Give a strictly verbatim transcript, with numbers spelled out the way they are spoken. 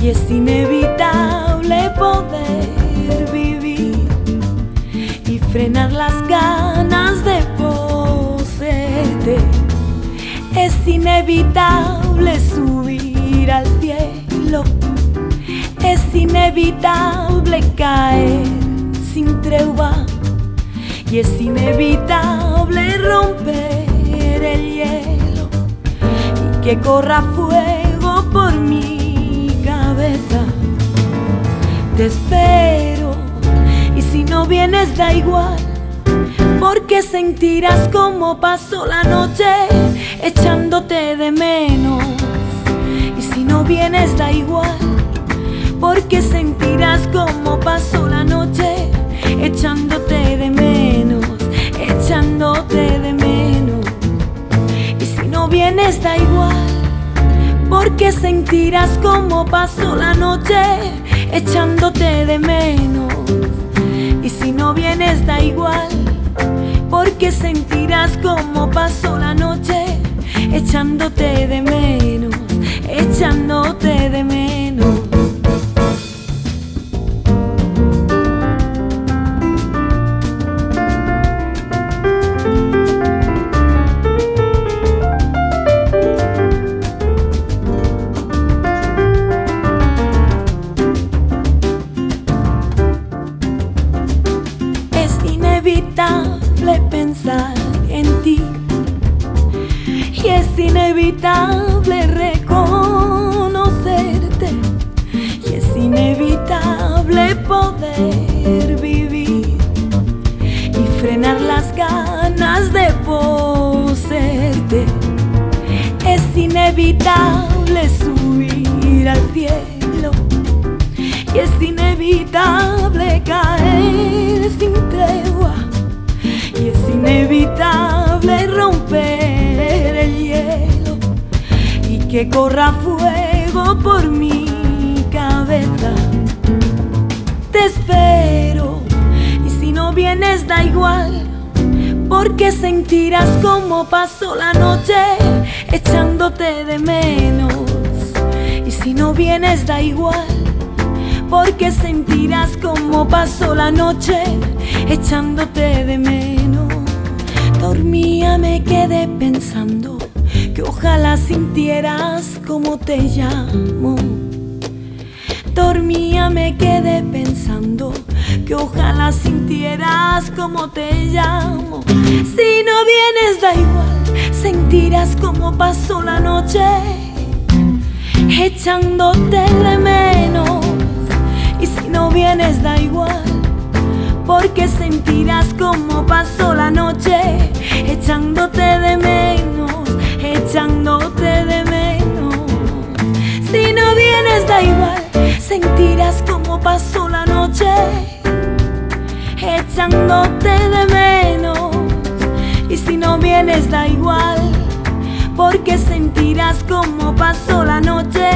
y es inevitable poder vivir y frenar las ganas de poseerte. Es inevitable subir al cielo, es inevitable caer sin tregua y es inevitable romper el hielo y que corra fuego por mi cabeza. Te espero y si no vienes da igual, porque sentirás como pasó la noche echándote de menos. Y si no vienes da igual, porque sentirás como pasó la noche echándote de menos, echándote de menos. Y si no vienes da igual, porque sentirás como pasó la noche echándote de menos. Y si no vienes da igual, porque sentirás como pasó la noche echándote de menos, echándote de menos. Inevitable pensar en ti y es inevitable reconocerte y es inevitable poder vivir y frenar las ganas de poseerte. Es inevitable subir al cielo y es inevitable caer sin tregua y es inevitable romper el hielo y que corra fuego por mi cabeza. Te espero y si no vienes da igual, porque sentirás como pasó la noche echándote de menos. Y si no vienes da igual, porque sentirás como pasó la noche echándote de menos. Dormía, me quedé pensando que ojalá sintieras como te llamo. Dormía, me quedé pensando que ojalá sintieras como te llamo. Si no vienes da igual, sentirás como pasó la noche echándote de menos. Y si no vienes da igual, porque sentirás como pasó la noche echándote de menos, echándote de menos. Si no vienes da igual, sentirás como pasó la noche echándote de menos. Y si no vienes da igual, porque sentirás como pasó la noche